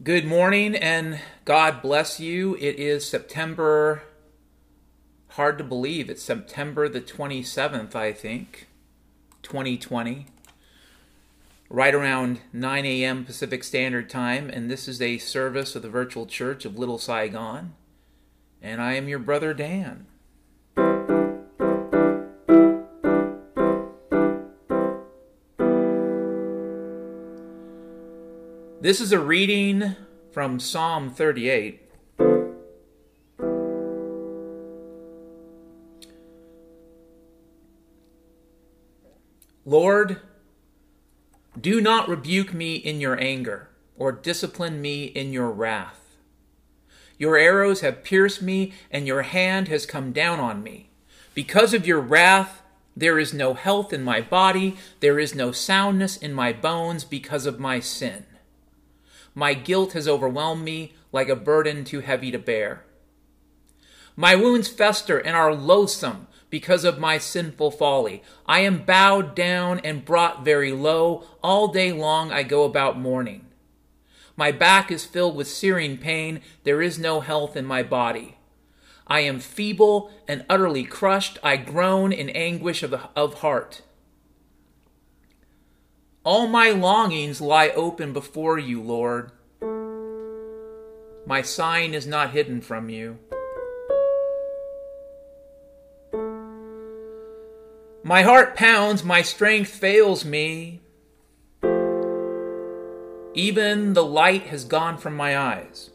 Good morning and God bless you. It is September, hard to believe, it's September the 27th, I think, 2020, right around 9 a.m. Pacific Standard Time, and this is a service of the Virtual Church of Little Saigon, and I am your brother Dan. This is a reading from Psalm 38. Lord, do not rebuke me in your anger, or discipline me in your wrath. Your arrows have pierced me, and your hand has come down on me. Because of your wrath, there is no health in my body, there is no soundness in my bones because of my sin. My guilt has overwhelmed me like a burden too heavy to bear. My wounds fester and are loathsome because of my sinful folly. I am bowed down and brought very low. All day long I go about mourning. My back is filled with searing pain. There is no health in my body. I am feeble and utterly crushed. I groan in anguish of heart. All my longings lie open before you, Lord. My sign is not hidden from you. My heart pounds, my strength fails me. Even the light has gone from my eyes.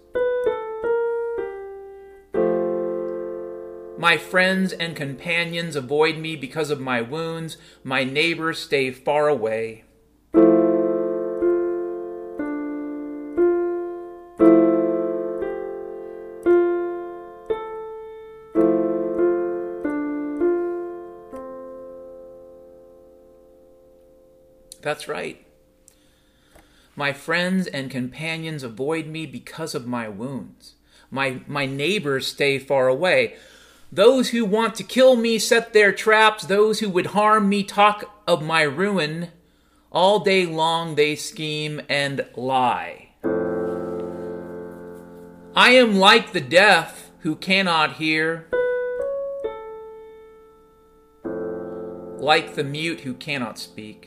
My friends and companions avoid me because of my wounds. My neighbors stay far away. That's right. My friends and companions avoid me because of my wounds. My neighbors stay far away. Those who want to kill me set their traps. Those who would harm me talk of my ruin. All day long they scheme and lie. I am like the deaf who cannot hear, like the mute who cannot speak.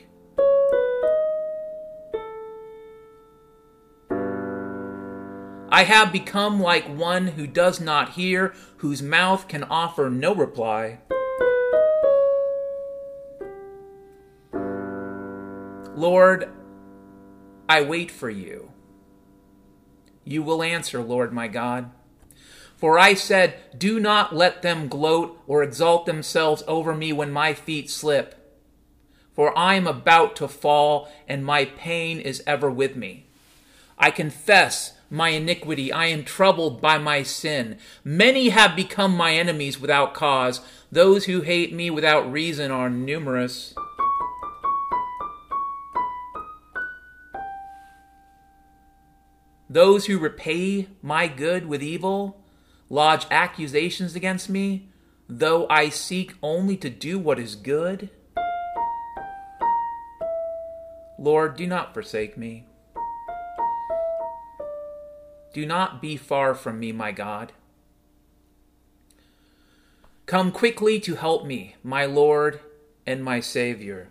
I have become like one who does not hear, whose mouth can offer no reply. Lord, I wait for you. You will answer, Lord my God. For I said, do not let them gloat or exalt themselves over me when my feet slip. For I am about to fall, and my pain is ever with me. I confess my iniquity. I am troubled by my sin. Many have become my enemies without cause. Those who hate me without reason are numerous. Those who repay my good with evil lodge accusations against me, though I seek only to do what is good. Lord, do not forsake me. Do not be far from me, my God. Come quickly to help me, my Lord and my Savior.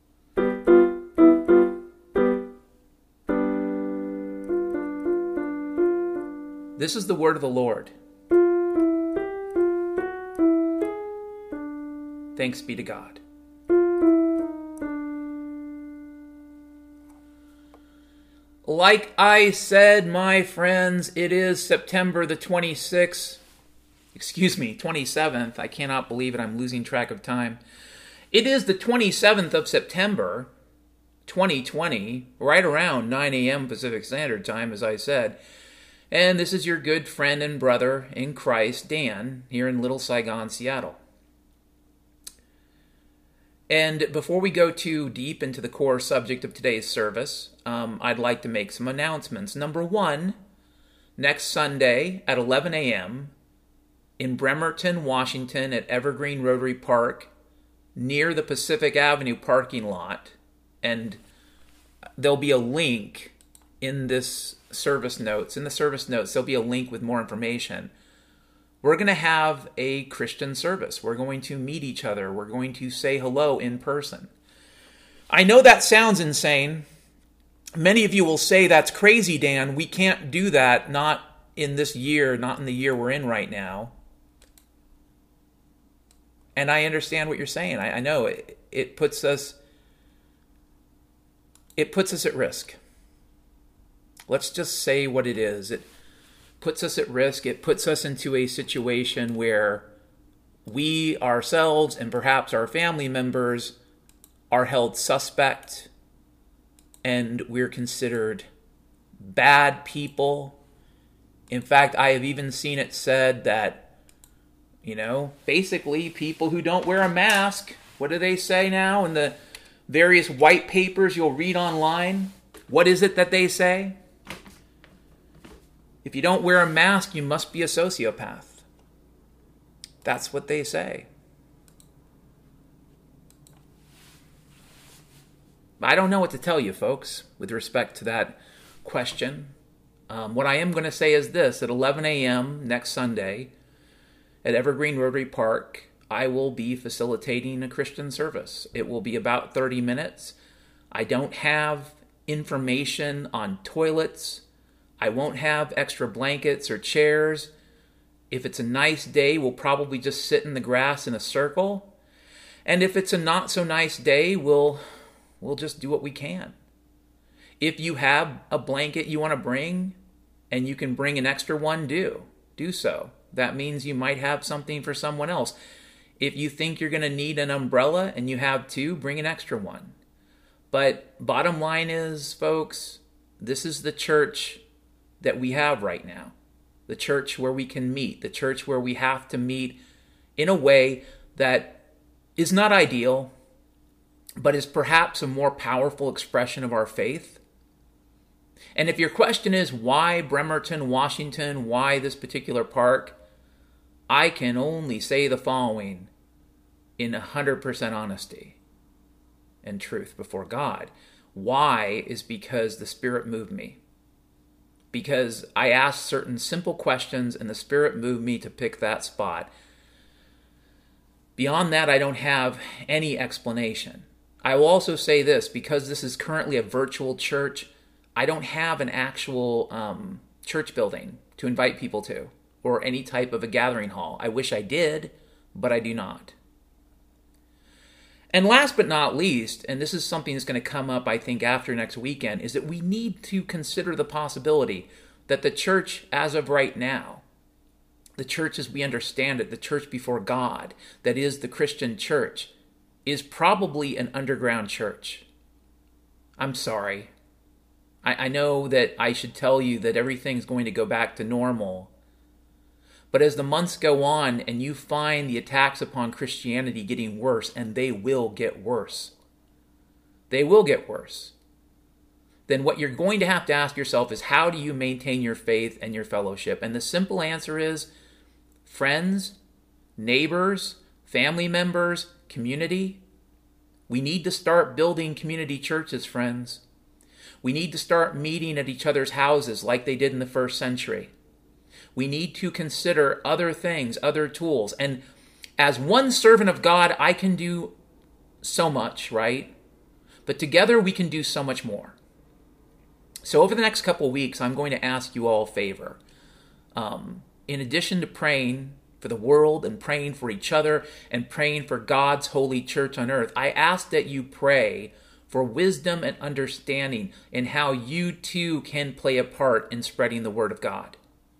This is the word of the Lord. Thanks be to God. Like I said, my friends, it is September the 27th. I cannot believe it. I'm losing track of time. It is the 27th of September, 2020, right around 9 a.m. Pacific Standard Time, as I said. And this is your good friend and brother in Christ, Dan, here in Little Saigon, Seattle. And before we go too deep into the core subject of today's service, I'd like to make some announcements. Number one, next Sunday at 11 a.m. in Bremerton, Washington at Evergreen Rotary Park, near the Pacific Avenue parking lot, and there'll be a link in this service notes. In the service notes, there'll be a link with more information. We're going to have a Christian service. We're going to meet each other. We're going to say hello in person. I know that sounds insane. Many of you will say, that's crazy, Dan. We can't do that, not in this year, not in the year we're in right now. And I understand what you're saying. I know it puts us at risk. Let's just say what it is. It puts us at risk. It puts us into a situation where we ourselves and perhaps our family members are held suspect, and we're considered bad people. In fact, I have even seen it said that, basically people who don't wear a mask, what do they say now in the various white papers you'll read online? What is it that they say? If you don't wear a mask, you must be a sociopath. That's what they say. I don't know what to tell you, folks, with respect to that question. What I am going to say is this. At 11 a.m. next Sunday at Evergreen Rotary Park, I will be facilitating a Christian service. It will be about 30 minutes. I don't have information on toilets. I won't have extra blankets or chairs. If it's a nice day, we'll probably just sit in the grass in a circle. And if it's a not so nice day, we'll just do what we can. If you have a blanket you want to bring and you can bring an extra one, do so. That means you might have something for someone else. If you think you're going to need an umbrella and you have two, bring an extra one. But bottom line is, folks, this is the church that we have right now. The church where we can meet. The church where we have to meet in a way that is not ideal, but is perhaps a more powerful expression of our faith. And if your question is, why Bremerton, Washington, why this particular park? I can only say the following in 100% honesty and truth before God. Why is because the Spirit moved me. Because I asked certain simple questions and the Spirit moved me to pick that spot. Beyond that, I don't have any explanation. I will also say this, because this is currently a virtual church, I don't have an actual church building to invite people to, or any type of a gathering hall. I wish I did, but I do not. And last but not least, and this is something that's going to come up, I think, after next weekend, is that we need to consider the possibility that the church, as of right now, the church as we understand it, the church before God, that is the Christian church, is probably an underground church. I'm sorry. I know that I should tell you that everything's going to go back to normal. But as the months go on and you find the attacks upon Christianity getting worse, and they will get worse, then what you're going to have to ask yourself is, how do you maintain your faith and your fellowship? And the simple answer is, friends, neighbors, family members, community. We need to start building community churches, friends. We need to start meeting at each other's houses like they did in the first century. We need to consider other things, other tools. And as one servant of God, I can do so much, right? But together we can do so much more. So over the next couple of weeks, I'm going to ask you all a favor. In addition to praying for the world and praying for each other and praying for God's holy church on earth, I ask that you pray for wisdom and understanding in how you too can play a part in spreading the word of God.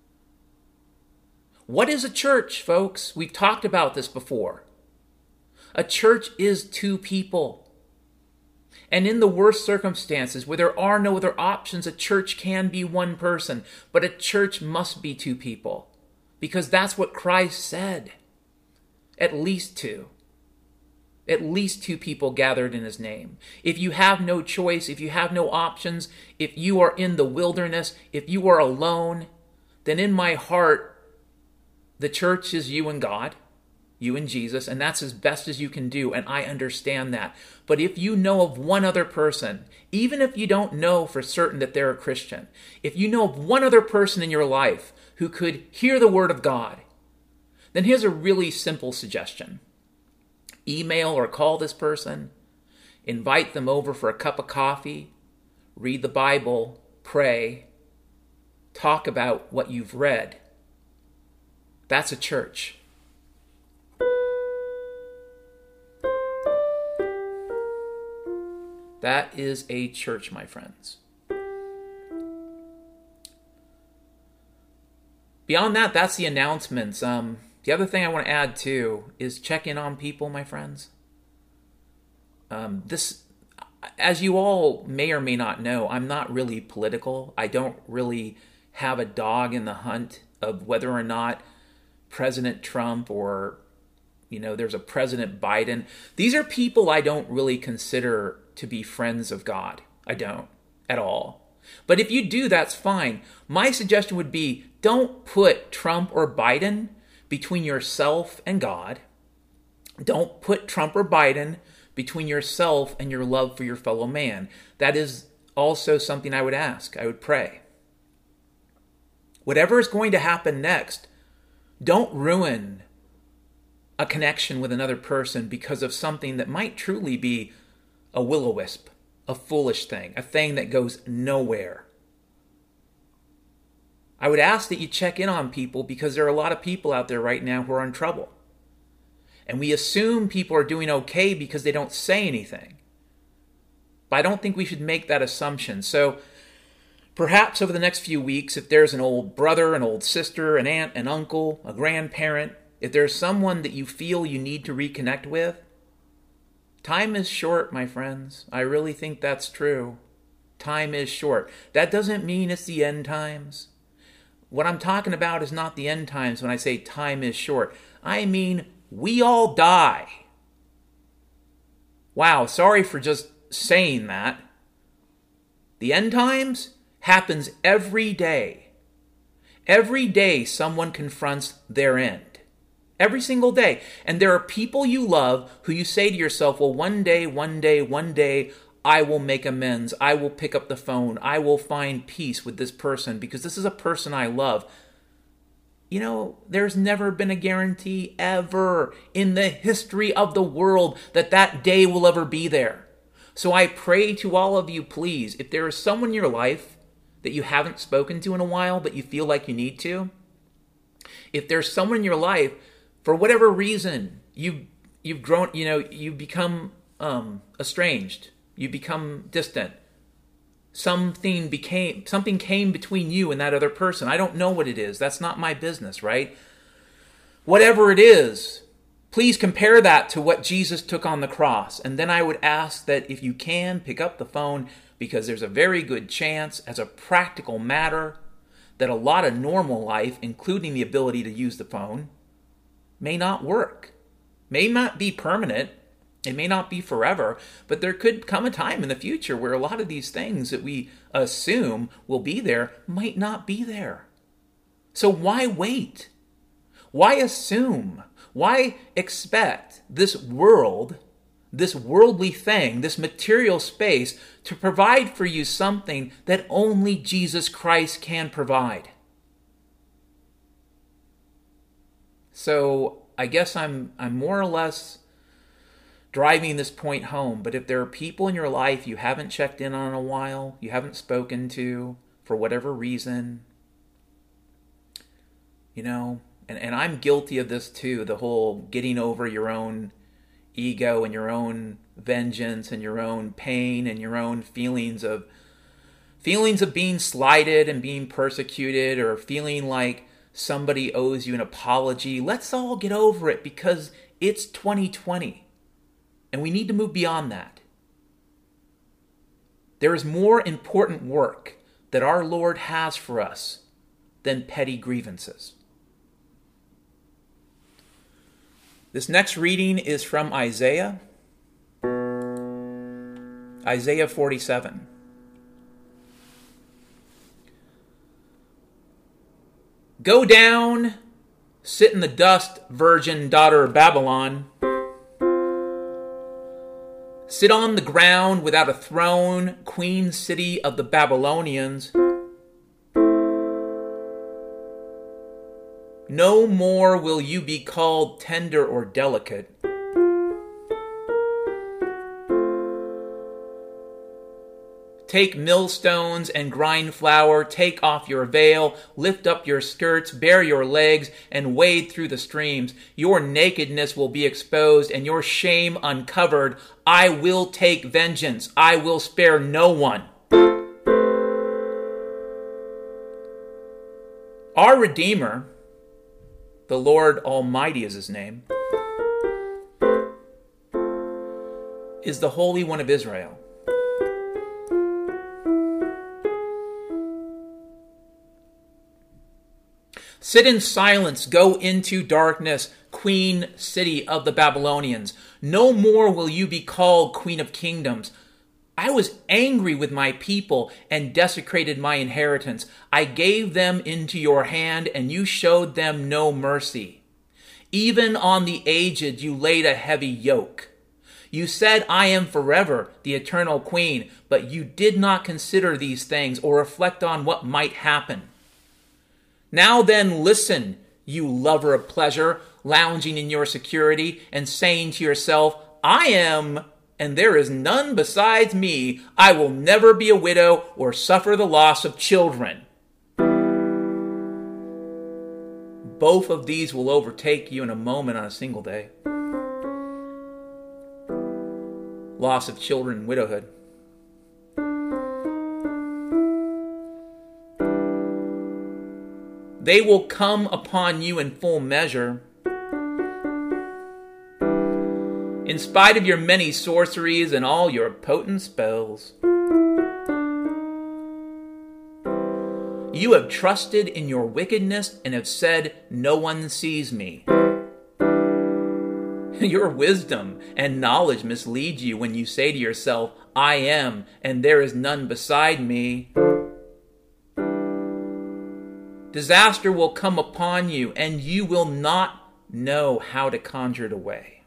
What is a church, folks? We've talked about this before. A church is two people. And in the worst circumstances, where there are no other options, a church can be one person, but a church must be two people, because that's what Christ said. At least two. At least two people gathered in his name. If you have no choice, if you have no options, if you are in the wilderness, if you are alone, then in my heart, the church is you and God. you and Jesus, and that's as best as you can do, and I understand that. But if you know of one other person, even if you don't know for certain that they're a Christian, if you know of one other person in your life who could hear the word of God, then here's a really simple suggestion. Email or call this person, invite them over for a cup of coffee, read the Bible, pray, talk about what you've read. That's a church. That is a church, my friends. Beyond that, that's the announcements. The other thing I want to add, too, is check in on people, my friends. This, as you all may or may not know, I'm not really political. I don't really have a dog in the hunt of whether or not President Trump or, there's a President Biden. These are people I don't really consider to be friends of God. I don't at all. But if you do, that's fine. My suggestion would be don't put Trump or Biden between yourself and God. Don't put Trump or Biden between yourself and your love for your fellow man. That is also something I would ask. I would pray. Whatever is going to happen next, don't ruin a connection with another person because of something that might truly be a will-o-wisp, a foolish thing, a thing that goes nowhere. I would ask that you check in on people because there are a lot of people out there right now who are in trouble. And we assume people are doing okay because they don't say anything. But I don't think we should make that assumption. So perhaps over the next few weeks, if there's an old brother, an old sister, an aunt, an uncle, a grandparent, if there's someone that you feel you need to reconnect with, time is short, my friends. I really think that's true. Time is short. That doesn't mean it's the end times. What I'm talking about is not the end times when I say time is short. I mean, we all die. Wow, sorry for just saying that. The end times happens every day. Every day someone confronts their end. Every single day. And there are people you love who you say to yourself, well, one day, I will make amends. I will pick up the phone. I will find peace with this person because this is a person I love. There's never been a guarantee ever in the history of the world that day will ever be there. So I pray to all of you, please, if there is someone in your life that you haven't spoken to in a while, but you feel like you need to, if there's someone in your life, for whatever reason, you've grown, you've become estranged, you become distant. Something came between you and that other person. I don't know what it is. That's not my business, right? Whatever it is, please compare that to what Jesus took on the cross. And then I would ask that if you can, pick up the phone, because there's a very good chance, as a practical matter, that a lot of normal life, including the ability to use the phone, may not work. May not be permanent. It may not be forever, but there could come a time in the future where a lot of these things that we assume will be there might not be there. So why wait? Why assume? Why expect this world, this worldly thing, this material space to provide for you something that only Jesus Christ can provide? So I guess I'm more or less driving this point home, but if there are people in your life you haven't checked in on in a while, you haven't spoken to for whatever reason, and I'm guilty of this too, the whole getting over your own ego and your own vengeance and your own pain and your own feelings of being slighted and being persecuted or feeling like somebody owes you an apology. Let's all get over it because it's 2020. And we need to move beyond that. There is more important work that our Lord has for us than petty grievances. This next reading is from Isaiah 47. Go down Sit in the dust, virgin daughter of Babylon. Sit on the ground without a throne, queen city of the Babylonians. No more will you be called tender or delicate. Take millstones and grind flour, take off your veil, lift up your skirts, bare your legs, and wade through the streams. Your nakedness will be exposed and your shame uncovered. I will take vengeance. I will spare no one. Our Redeemer, the Lord Almighty is his name, is the Holy One of Israel. Sit in silence, go into darkness, queen city of the Babylonians. No more will you be called queen of kingdoms. I was angry with my people and desecrated my inheritance. I gave them into your hand, and you showed them no mercy. Even on the aged you laid a heavy yoke. You said, I am forever the eternal queen, but you did not consider these things or reflect on what might happen. Now then, listen, you lover of pleasure, lounging in your security and saying to yourself, I am, and there is none besides me. I will never be a widow or suffer the loss of children. Both of these will overtake you in a moment on a single day. Loss of children and widowhood. They will come upon you in full measure. In spite of your many sorceries and all your potent spells. You have trusted in your wickedness and have said, no one sees me. Your wisdom and knowledge mislead you when you say to yourself, I am, and there is none beside me. Disaster will come upon you, and you will not know how to conjure it away.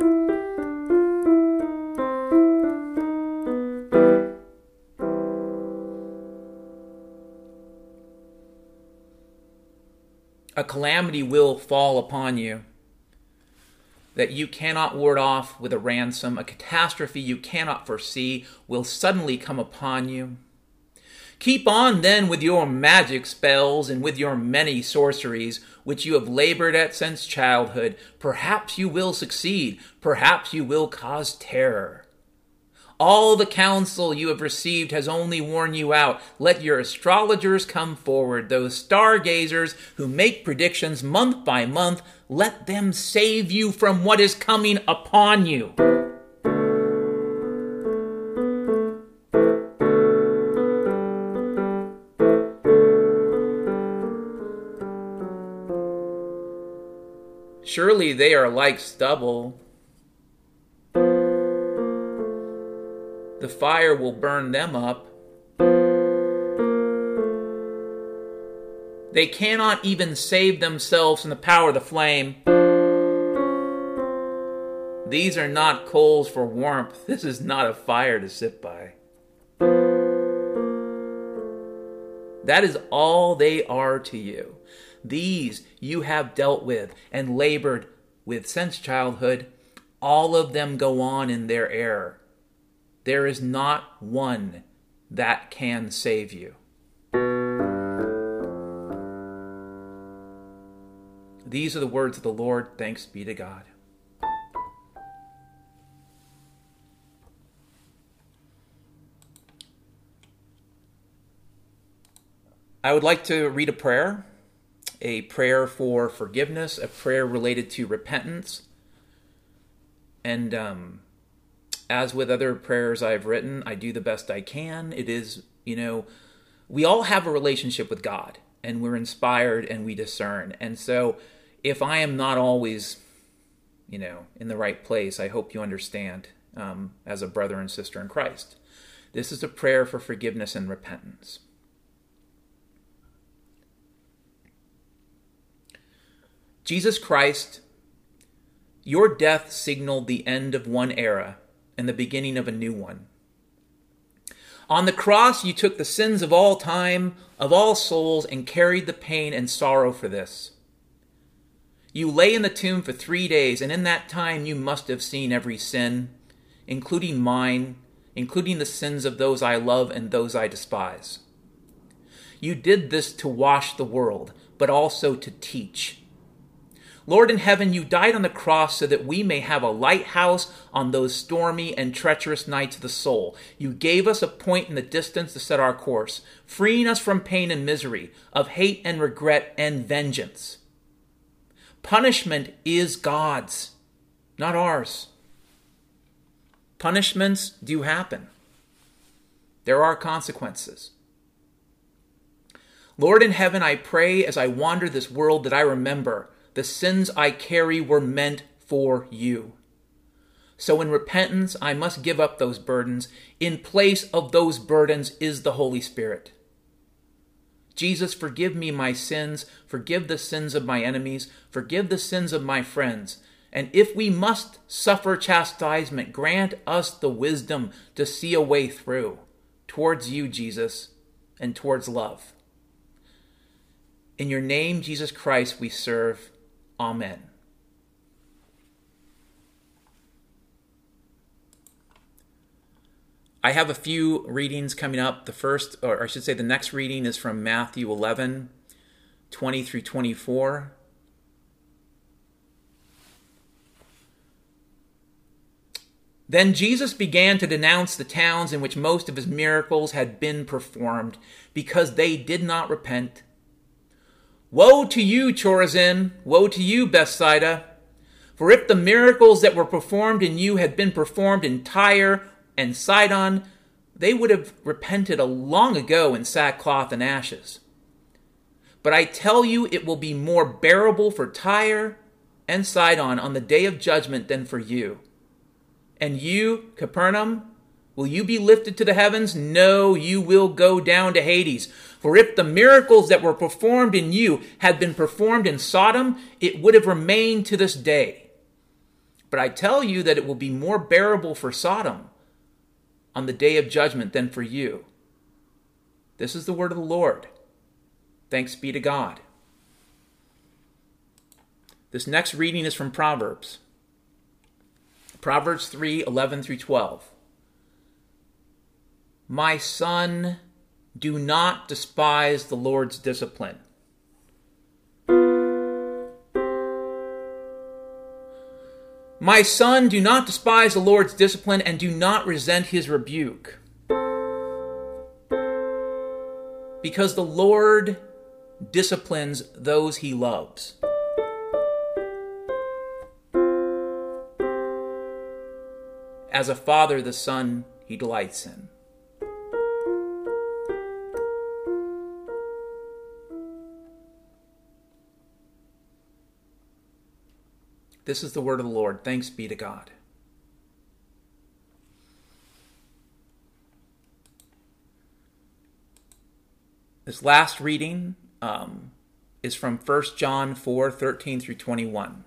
A calamity will fall upon you that you cannot ward off with a ransom. A catastrophe you cannot foresee will suddenly come upon you. Keep on then with your magic spells and with your many sorceries, which you have labored at since childhood. Perhaps you will succeed. Perhaps you will cause terror. All the counsel you have received has only worn you out. Let your astrologers come forward, those stargazers who make predictions month by month. Let them save you from what is coming upon you. Surely they are like stubble. The fire will burn them up. They cannot even save themselves from the power of the flame. These are not coals for warmth. This is not a fire to sit by. That is all they are to you. These you have dealt with and labored with since childhood. All of them go on in their error. There is not one that can save you. These are the words of the Lord. Thanks be to God. I would like to read a prayer for forgiveness, a prayer related to repentance. And as with other prayers I've written, I do the best I can. It is, we all have a relationship with God, and we're inspired and we discern. And so if I am not always, in the right place, I hope you understand as a brother and sister in Christ. This is a prayer for forgiveness and repentance. Jesus Christ, your death signaled the end of one era and the beginning of a new one. On the cross, you took the sins of all time, of all souls, and carried the pain and sorrow for this. You lay in the tomb for 3 days, and in that time you must have seen every sin, including mine, including the sins of those I love and those I despise. You did this to wash the world, but also to teach. Lord in heaven, you died on the cross so that we may have a lighthouse on those stormy and treacherous nights of the soul. You gave us a point in the distance to set our course, freeing us from pain and misery, of hate and regret and vengeance. Punishment is God's, not ours. Punishments do happen. There are consequences. Lord in heaven, I pray as I wander this world that I remember the sins I carry were meant for you. So in repentance, I must give up those burdens. In place of those burdens is the Holy Spirit. Jesus, forgive me my sins, forgive the sins of my enemies, forgive the sins of my friends. And if we must suffer chastisement, grant us the wisdom to see a way through towards you, Jesus, and towards love. In your name, Jesus Christ, we serve. Amen. I have a few readings coming up. The first, or I should say the next reading is from Matthew 11, 20 through 24. Then Jesus began to denounce the towns in which most of his miracles had been performed, because they did not repent. Woe to you, Chorazin! Woe to you, Bethsaida! For if the miracles that were performed in you had been performed in Tyre and Sidon, they would have repented long ago in sackcloth and ashes. But I tell you, it will be more bearable for Tyre and Sidon on the day of judgment than for you. And you, Capernaum, will you be lifted to the heavens? No, you will go down to Hades. For if the miracles that were performed in you had been performed in Sodom, it would have remained to this day. But I tell you that it will be more bearable for Sodom on the day of judgment than for you. This is the word of the Lord. Thanks be to God. This next reading is from Proverbs. Proverbs 3, 11 through 12. My son, do not despise the Lord's discipline. My son, do not despise the Lord's discipline, and do not resent his rebuke. Because the Lord disciplines those he loves. As a father, the son he delights in. This is the word of the Lord. Thanks be to God. This last reading is from 1 John 4, 13 through 21.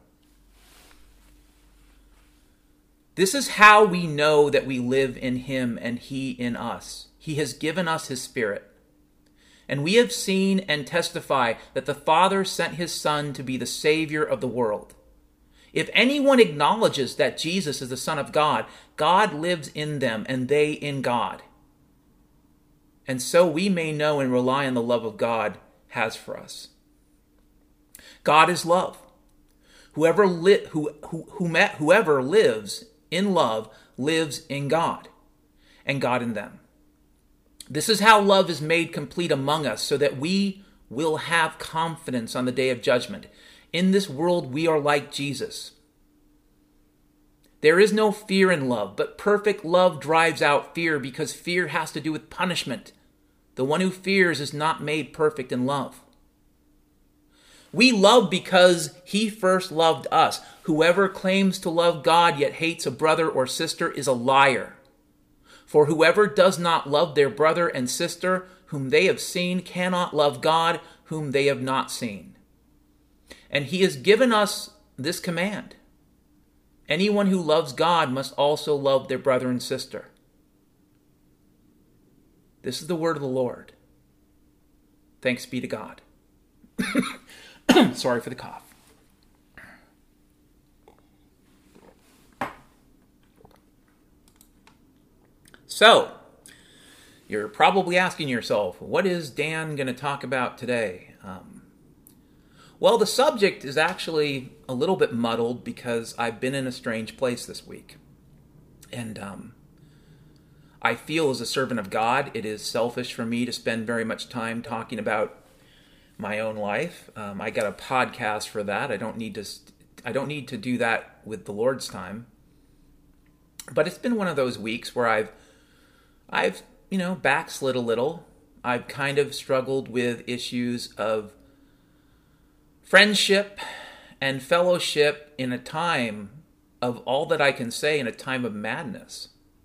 This is how we know that we live in him and he in us. He has given us his Spirit. And we have seen and testify that the Father sent his Son to be the Savior of the world. If anyone acknowledges that Jesus is the Son of God, God lives in them and they in God. And so we may know and rely on the love of God has for us. God is love. Whoever lives in love lives in God, and God in them. This is how love is made complete among us, so that we will have confidence on the day of judgment. In this world, we are like Jesus. There is no fear in love, but perfect love drives out fear, because fear has to do with punishment. The one who fears is not made perfect in love. We love because he first loved us. Whoever claims to love God yet hates a brother or sister is a liar. For whoever does not love their brother and sister whom they have seen cannot love God whom they have not seen. And he has given us this command. Anyone who loves God must also love their brother and sister. This is the word of the Lord. Thanks be to God. Sorry for the cough. So, you're probably asking yourself, what is Dan going to talk about today? Well, the subject is actually a little bit muddled because I've been in a strange place this week. And I feel as a servant of God, it is selfish for me to spend very much time talking about my own life. I got a podcast for that. I don't need to do that with the Lord's time. But it's been one of those weeks where I've backslid a little. I've kind of struggled with issues of friendship and fellowship in a time of all that I can say in a time of madness.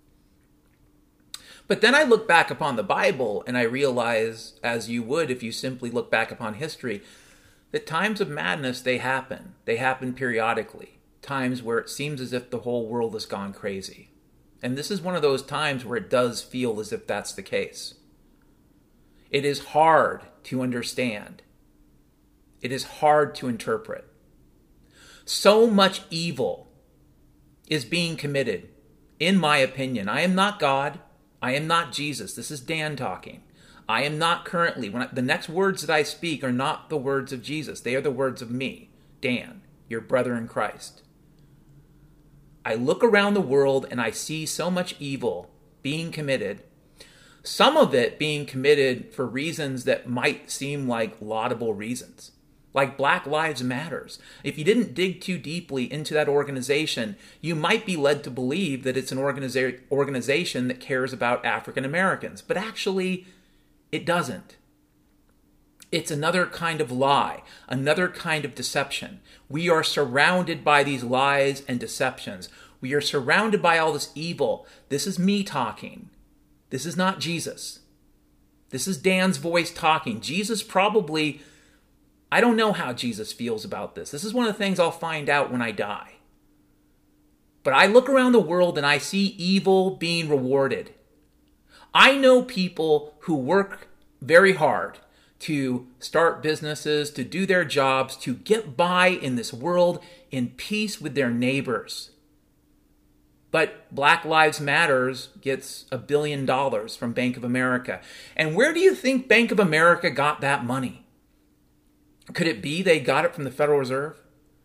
But then I look back upon the Bible and I realize, as you would if you simply look back upon history, that times of madness, they happen. They happen periodically. Times where it seems as if the whole world has gone crazy. And this is one of those times where it does feel as if that's the case. It is hard to understand. It is hard to interpret. So much evil is being committed, in my opinion. I am not God. I am not Jesus. This is Dan talking. I am not currently, the next words that I speak are not the words of Jesus. They are the words of me, Dan, your brother in Christ. I look around the world and I see so much evil being committed, some of it being committed for reasons that might seem like laudable reasons, like Black Lives Matters. If you didn't dig too deeply into that organization, you might be led to believe that it's an organization that cares about African Americans, but actually it doesn't. It's another kind of lie, another kind of deception. We are surrounded by these lies and deceptions. We are surrounded by all this evil. This is me talking. This is not Jesus. This is Dan's voice talking. Jesus probably, I don't know how Jesus feels about this. This is one of the things I'll find out when I die. But I look around the world and I see evil being rewarded. I know people who work very hard to start businesses, to do their jobs, to get by in this world in peace with their neighbors. But Black Lives Matters gets $1 billion from Bank of America. And where do you think Bank of America got that money? Could it be they got it from the Federal Reserve?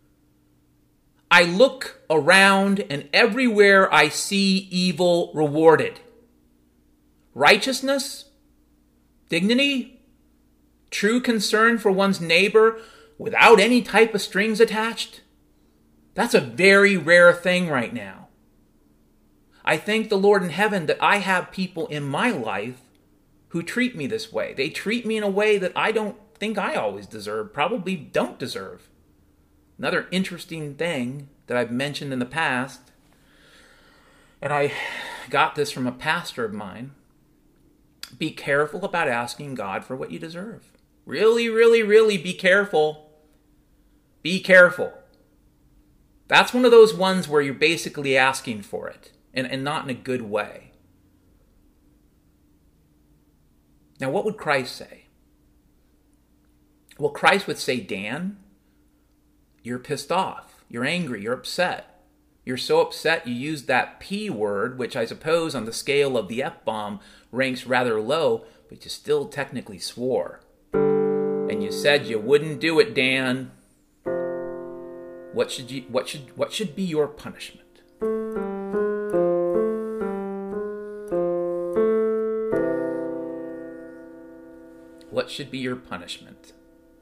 I look around and everywhere I see evil rewarded. Righteousness, dignity, true concern for one's neighbor without any type of strings attached. That's a very rare thing right now. I thank the Lord in heaven that I have people in my life who treat me this way. They treat me in a way that I don't think I always deserve, probably don't deserve. Another interesting thing that I've mentioned in the past, and I got this from a pastor of mine, be careful about asking God for what you deserve. Really, really, really be careful. Be careful. That's one of those ones where you're basically asking for it, and not in a good way. Now, what would Christ say? Well, Christ would say, Dan, you're pissed off. You're angry. You're upset. You're so upset you used that P word, which I suppose on the scale of the F-bomb ranks rather low, but you still technically swore. And you said you wouldn't do it, Dan. What should be your punishment? What should be your punishment?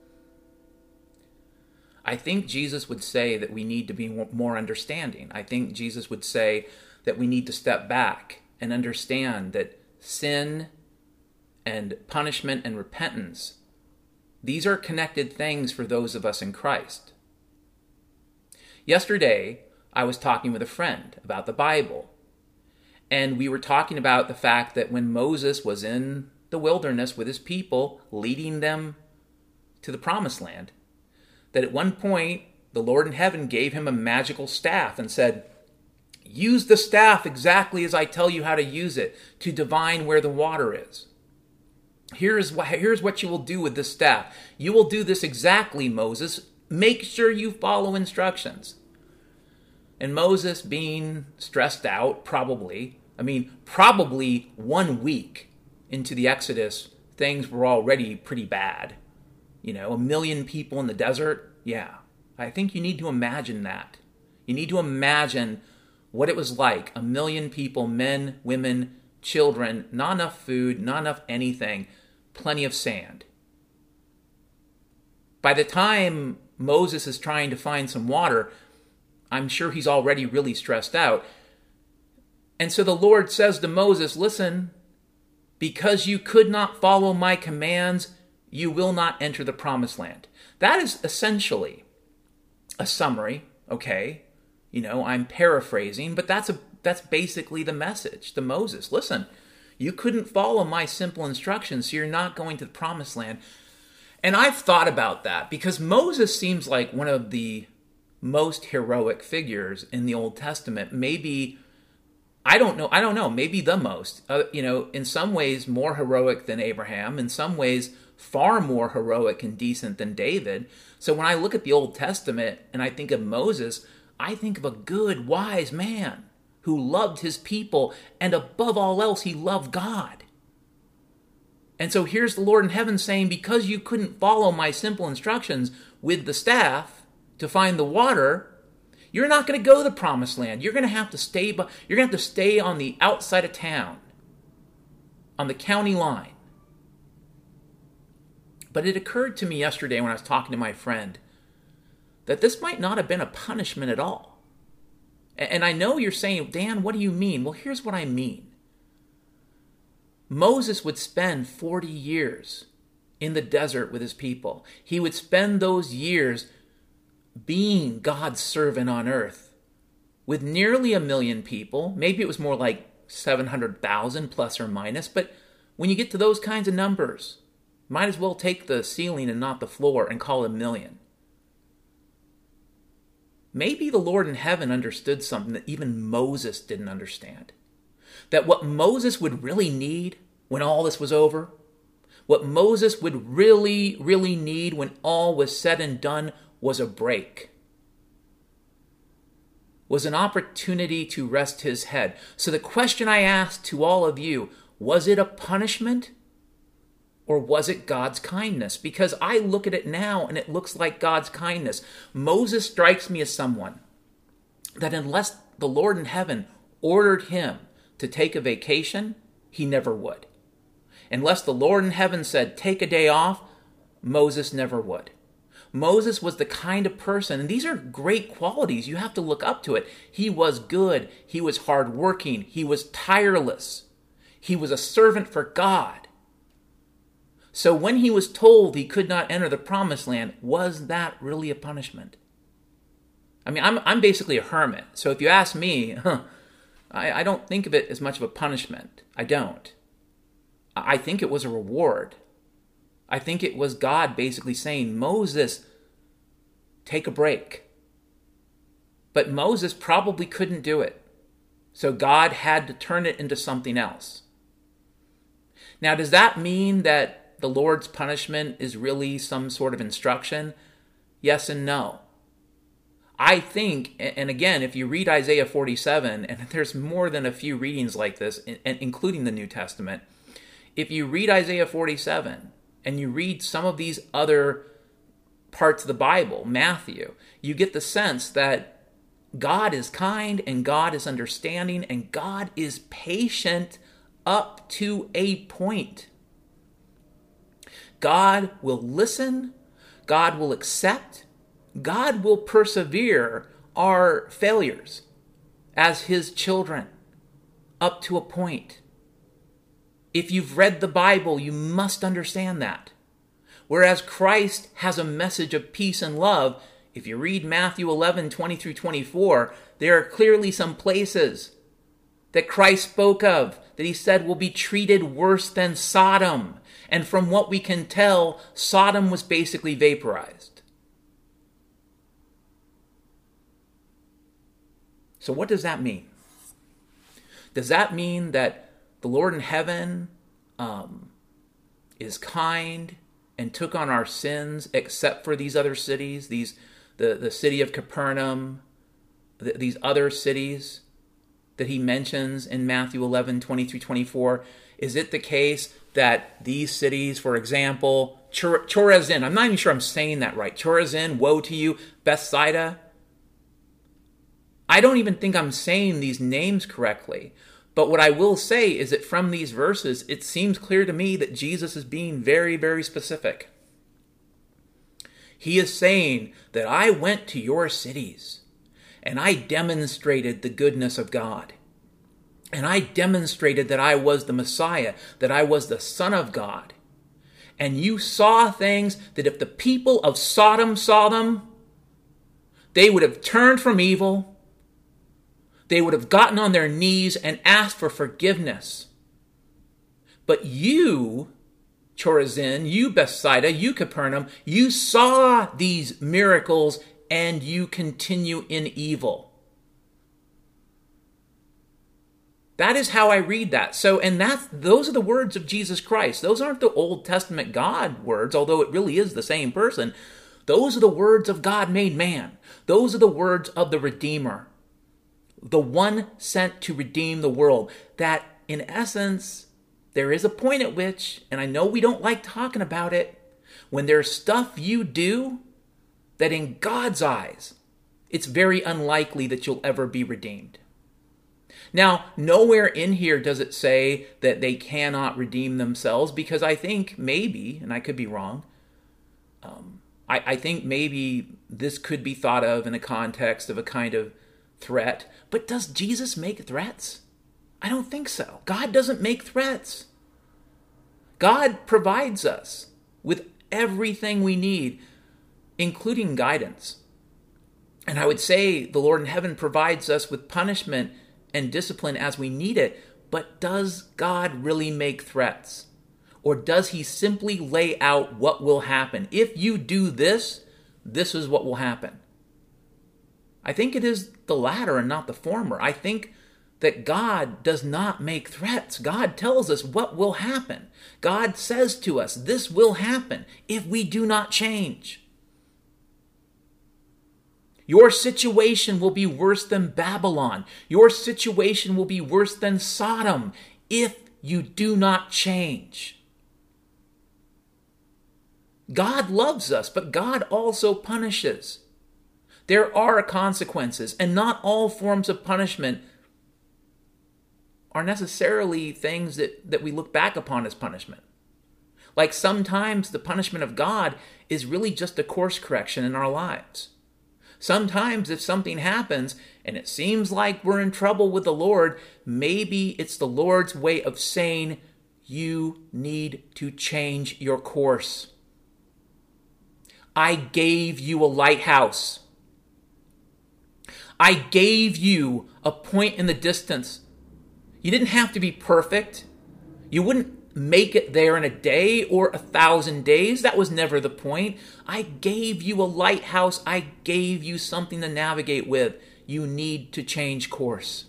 I think Jesus would say that we need to be more understanding. I think Jesus would say that we need to step back and understand that sin and punishment and repentance, these are connected things for those of us in Christ. Yesterday, I was talking with a friend about the Bible, and we were talking about the fact that when Moses was in the wilderness with his people, leading them to the promised land, that at one point the Lord in heaven gave him a magical staff and said, use the staff exactly as I tell you how to use it to divine where the water is. Here's what you will do with this staff. You will do this exactly, Moses. Make sure you follow instructions. And Moses, being stressed out, probably 1 week into the Exodus, things were already pretty bad. 1 million people in the desert. Yeah, I think you need to imagine that. You need to imagine what it was like. 1 million people, men, women, children, not enough food, not enough anything, plenty of sand. By the time Moses is trying to find some water, I'm sure he's already really stressed out. And so the Lord says to Moses, listen, because you could not follow my commands, you will not enter the promised land. That is essentially a summary, okay? I'm paraphrasing, but that's basically the message to Moses. Listen, you couldn't follow my simple instructions, so you're not going to the promised land. And I've thought about that because Moses seems like one of the most heroic figures in the Old Testament. Maybe, I don't know, maybe the most. In some ways more heroic than Abraham, in some ways far more heroic and decent than David. So when I look at the Old Testament and I think of Moses, I think of a good, wise man who loved his people, and above all else, he loved God. And so here's the Lord in heaven saying, because you couldn't follow my simple instructions with the staff to find the water, you're not going to go to the promised land. You're going to have to stay on the outside of town, on the county line. But it occurred to me yesterday when I was talking to my friend that this might not have been a punishment at all. And I know you're saying, Dan, what do you mean? Well, here's what I mean. Moses would spend 40 years in the desert with his people. He would spend those years being God's servant on earth with nearly 1 million people. Maybe it was more like 700,000 plus or minus. But when you get to those kinds of numbers, might as well take the ceiling and not the floor and call it 1 million. Maybe the Lord in heaven understood something that even Moses didn't understand. That what Moses would really need when all this was over, what Moses would really, really need when all was said and done was a break. Was an opportunity to rest his head. So the question I asked to all of you, was it a punishment? Or was it God's kindness? Because I look at it now and it looks like God's kindness. Moses strikes me as someone that unless the Lord in heaven ordered him to take a vacation, he never would. Unless the Lord in heaven said, take a day off, Moses never would. Moses was the kind of person, and these are great qualities. You have to look up to it. He was good. He was hardworking. He was tireless. He was a servant for God. So when he was told he could not enter the promised land, was that really a punishment? I mean, I'm basically a hermit. So if you ask me, I don't think of it as much of a punishment. I don't. I think it was a reward. I think it was God basically saying, Moses, take a break. But Moses probably couldn't do it. So God had to turn it into something else. Now, does that mean that the Lord's punishment is really some sort of instruction? Yes and no. I think, and again, if you read Isaiah 47, and there's more than a few readings like this, including the New Testament, if you read Isaiah 47 and you read some of these other parts of the Bible, Matthew, you get the sense that God is kind and God is understanding and God is patient up to a point. God will listen, God will accept, God will persevere our failures as his children up to a point. If you've read the Bible, you must understand that. Whereas Christ has a message of peace and love, if you read Matthew 11, 20 through 24, there are clearly some places that Christ spoke of that he said will be treated worse than Sodom. And from what we can tell, Sodom was basically vaporized. So what does that mean? Does that mean that the Lord in heaven is kind and took on our sins except for these other cities, the city of Capernaum, these other cities that he mentions in Matthew 11, 23, 24? Is it the case that these cities, for example, Chorazin, I'm not even sure I'm saying that right, Chorazin, woe to you, Bethsaida, I don't even think I'm saying these names correctly. But what I will say is that from these verses, it seems clear to me that Jesus is being very, very specific. He is saying that I went to your cities and I demonstrated the goodness of God. And I demonstrated that I was the Messiah, that I was the Son of God. And you saw things that if the people of Sodom saw them, they would have turned from evil. They would have gotten on their knees and asked for forgiveness. But you, Chorazin, you Bethsaida, you Capernaum, you saw these miracles and you continue in evil. That is how I read that. So, and those are the words of Jesus Christ. Those aren't the Old Testament God words, although it really is the same person. Those are the words of God made man. Those are the words of the Redeemer. The one sent to redeem the world. That, in essence, there is a point at which, and I know we don't like talking about it, when there's stuff you do that in God's eyes, it's very unlikely that you'll ever be redeemed. Now, nowhere in here does it say that they cannot redeem themselves, because I think maybe, and I could be wrong, I think maybe this could be thought of in the context of a kind of threat. But does Jesus make threats? I don't think so. God doesn't make threats. God provides us with everything we need, including guidance. And I would say the Lord in heaven provides us with punishment and discipline as we need it. But does God really make threats? Or does he simply lay out what will happen? If you do this, this is what will happen. I think it is the latter and not the former. I think that God does not make threats. God tells us what will happen. God says to us, this will happen if we do not change. Your situation will be worse than Babylon. Your situation will be worse than Sodom if you do not change. God loves us, but God also punishes. There are consequences, and not all forms of punishment are necessarily things that we look back upon as punishment. Like sometimes the punishment of God is really just a course correction in our lives. Sometimes if something happens and it seems like we're in trouble with the Lord, maybe it's the Lord's way of saying you need to change your course. I gave you a lighthouse. I gave you a point in the distance. You didn't have to be perfect. You wouldn't make it there in a day or 1,000 days. That was never the point. I gave you a lighthouse. I gave you something to navigate with. You need to change course.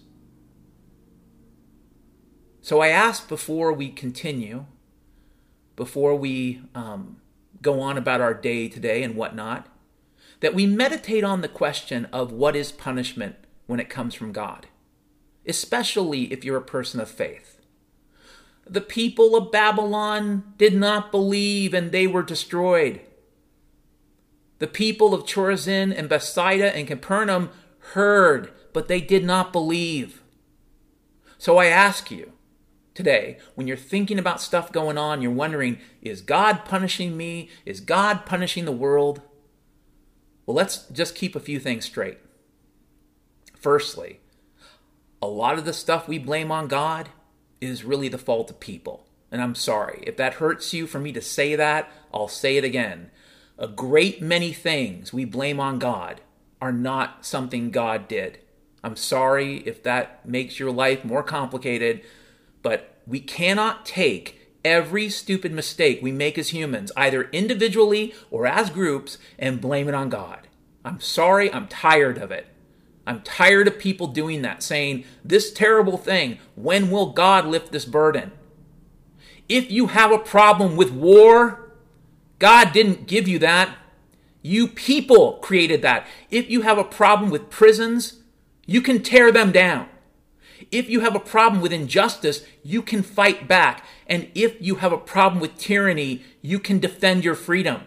So I ask before we continue, before we go on about our day today and whatnot, that we meditate on the question of what is punishment when it comes from God, especially if you're a person of faith. The people of Babylon did not believe and they were destroyed. The people of Chorazin and Bethsaida and Capernaum heard, but they did not believe. So I ask you today, when you're thinking about stuff going on, you're wondering, is God punishing me? Is God punishing the world? Well, let's just keep a few things straight. Firstly, a lot of the stuff we blame on God is really the fault of people. And I'm sorry. If that hurts you for me to say that, I'll say it again. A great many things we blame on God are not something God did. I'm sorry if that makes your life more complicated, but we cannot take every stupid mistake we make as humans, either individually or as groups, and blame it on God. I'm sorry, I'm tired of it. I'm tired of people doing that, saying, this terrible thing, when will God lift this burden? If you have a problem with war, God didn't give you that. You people created that. If you have a problem with prisons, you can tear them down. If you have a problem with injustice, you can fight back. And if you have a problem with tyranny, you can defend your freedom.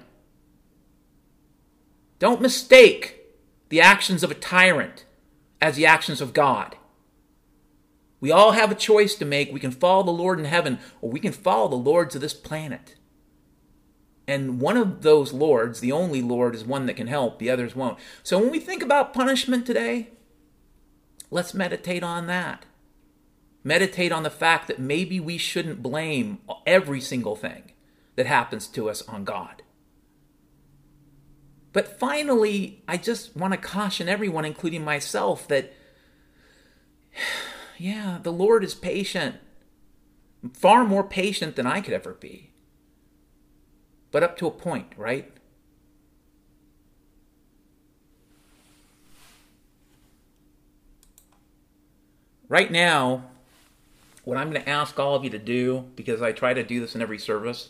Don't mistake the actions of a tyrant as the actions of God. We all have a choice to make. We can follow the Lord in heaven, or we can follow the lords of this planet. And one of those lords, the only Lord, is one that can help. The others won't. So when we think about punishment today, let's meditate on that. Meditate on the fact that maybe we shouldn't blame every single thing that happens to us on God. But finally, I just want to caution everyone, including myself, that, yeah, the Lord is patient. Far more patient than I could ever be. But up to a point, right? Right now, what I'm going to ask all of you to do, because I try to do this in every service,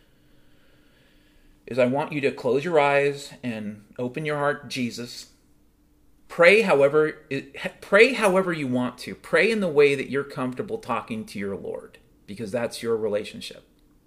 is I want you to close your eyes and open your heart to Jesus. Pray however you want to. Pray in the way that you're comfortable talking to your Lord, because that's your relationship.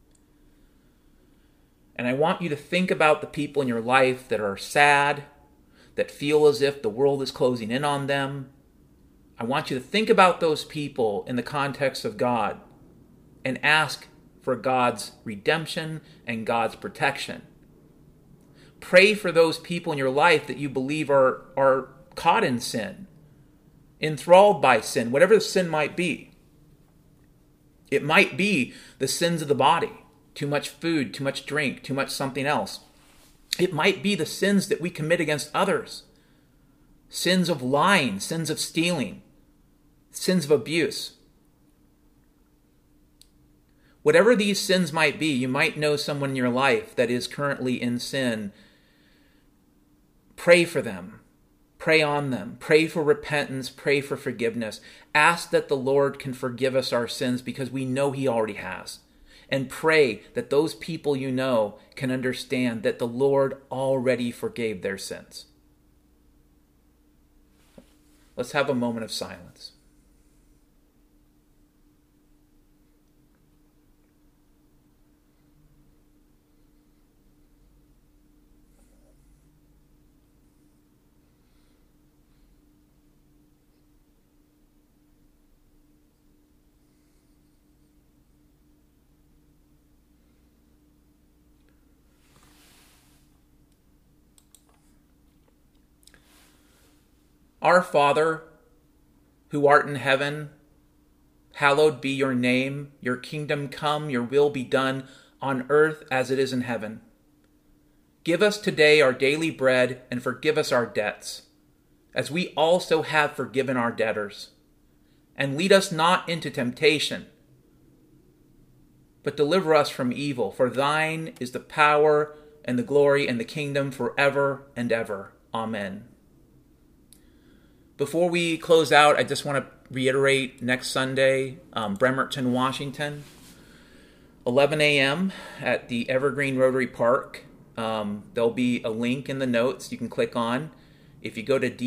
And I want you to think about the people in your life that are sad, that feel as if the world is closing in on them. I want you to think about those people in the context of God and ask for God's redemption and God's protection. Pray for those people in your life that you believe are caught in sin, enthralled by sin, whatever the sin might be. It might be the sins of the body, too much food, too much drink, too much something else. It might be the sins that we commit against others, sins of lying, sins of stealing, sins of abuse. Whatever these sins might be, you might know someone in your life that is currently in sin. Pray for them. Pray on them. Pray for repentance. Pray for forgiveness. Ask that the Lord can forgive us our sins, because we know He already has. And pray that those people you know can understand that the Lord already forgave their sins. Let's have a moment of silence. Our Father, who art in heaven, hallowed be your name. Your kingdom come, your will be done on earth as it is in heaven. Give us today our daily bread, and forgive us our debts, as we also have forgiven our debtors. And lead us not into temptation, but deliver us from evil. For thine is the power and the glory and the kingdom forever and ever. Amen. Before we close out, I just want to reiterate next Sunday, Bremerton, Washington, 11 a.m. at the Evergreen Rotary Park. There'll be a link in the notes you can click on. If you go to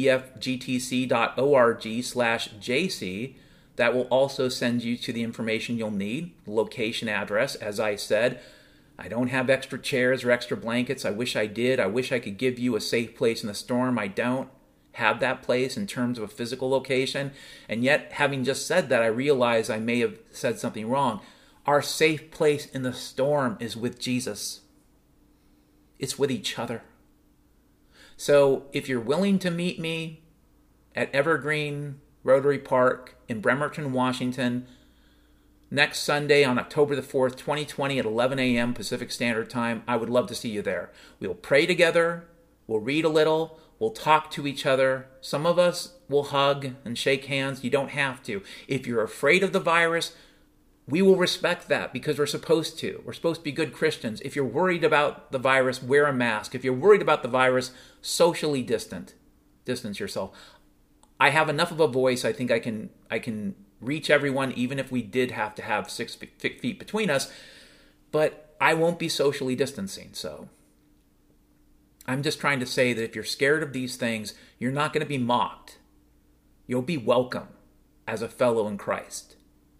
dfgtc.org/jc, that will also send you to the information you'll need, the location, address. As I said, I don't have extra chairs or extra blankets. I wish I did. I wish I could give you a safe place in the storm. I don't have that place in terms of a physical location. And yet, having just said that, I realize I may have said something wrong. Our safe place in the storm is with Jesus. It's with each other. So if you're willing to meet me at Evergreen Rotary Park in Bremerton, Washington, next Sunday on October the 4th, 2020 at 11 a.m. Pacific Standard Time, I would love to see you there. We'll pray together. We'll read a little. We'll talk to each other. Some of us will hug and shake hands. You don't have to. If you're afraid of the virus, we will respect that, because we're supposed to. We're supposed to be good Christians. If you're worried about the virus, wear a mask. If you're worried about the virus, socially distance yourself. I have enough of a voice. I think I can reach everyone, even if we did have to have 6 feet between us. But I won't be socially distancing. So I'm just trying to say that if you're scared of these things, you're not going to be mocked. You'll be welcome as a fellow in Christ.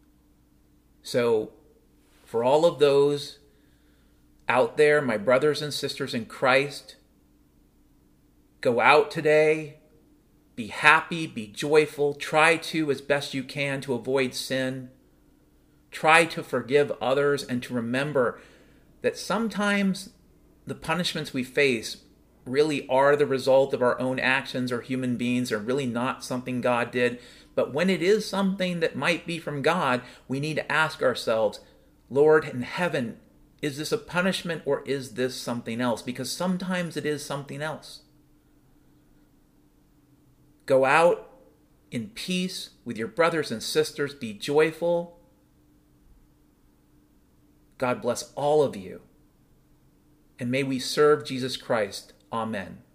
So for all of those out there, my brothers and sisters in Christ, go out today, be happy, be joyful, try to, as best you can, to avoid sin. Try to forgive others and to remember that sometimes the punishments we face really are the result of our own actions or human beings, or really not something God did. But when it is something that might be from God, we need to ask ourselves, Lord in heaven, is this a punishment or is this something else? Because sometimes it is something else. Go out in peace with your brothers and sisters. Be joyful. God bless all of you. And may we serve Jesus Christ. Amen.